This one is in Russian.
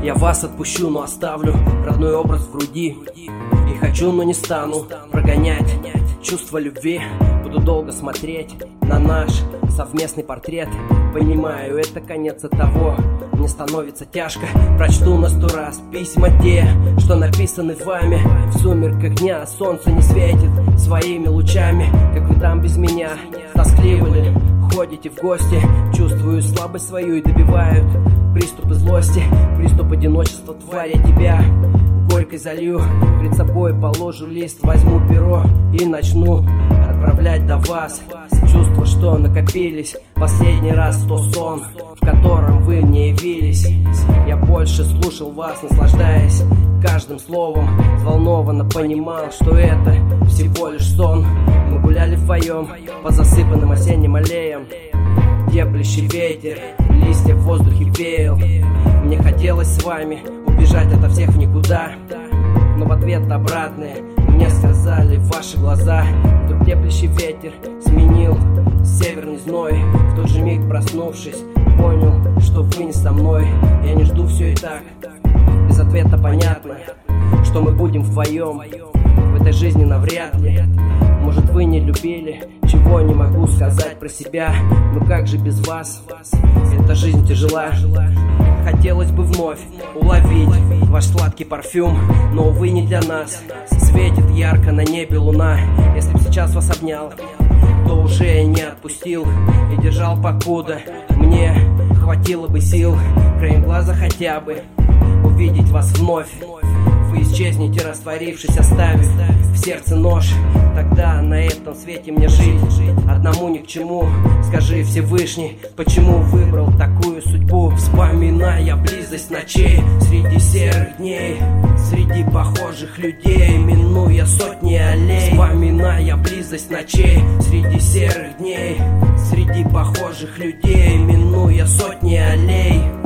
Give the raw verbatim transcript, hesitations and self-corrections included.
Я вас отпущу, но оставлю родной образ в груди. И хочу, но не стану прогонять чувство любви. Буду долго смотреть на наш совместный портрет. Понимаю, это конец от того. Мне становится тяжко. Прочту на сто раз письма те, что написаны вами. В сумерках дня солнце не светит своими лучами. Как вы там без меня тоскливы ли ходите в гости. Чувствую слабость свою и добивают приступы злости, приступ одиночества, тварь, я тебя горькой залью. Перед собой положу лист, возьму перо и начну отправлять до вас чувства, что накопились. Последний раз то сон, в котором вы не явились. Я больше слушал вас, наслаждаясь каждым словом. Взволнованно понимал, что это всего лишь сон. Мы гуляли вдвоем по засыпанным осенним аллеям. Теплющий ветер, листья в воздухе веял. Мне хотелось с вами убежать ото всех в никуда, но в ответ обратное мне сказали ваши глаза. Вдруг теплющий ветер сменил северный зной. В тот же миг, проснувшись, понял, что вы не со мной. Я не жду, все и так без ответа понятно, что мы будем вдвоем в этой жизни навряд ли. Может, вы не любили, чего не могу сказать про себя. Но как же без вас? Эта жизнь тяжела. Хотелось бы вновь уловить ваш сладкий парфюм, но, увы, не для нас. Светит ярко на небе луна. Если б сейчас вас обнял, то уже не отпустил и держал покуда. Мне хватило бы сил краем глаза хотя бы увидеть вас вновь. Вы исчезнете, растворившись, оставив в сердце нож. Тогда на этом свете мне жить одному ни к чему. Скажи, Всевышний, почему выбрал такую судьбу? Вспоминая близость ночей среди серых дней, среди похожих людей, минуя сотни аллей. Вспоминая близость ночей среди серых дней, среди похожих людей, минуя сотни аллей.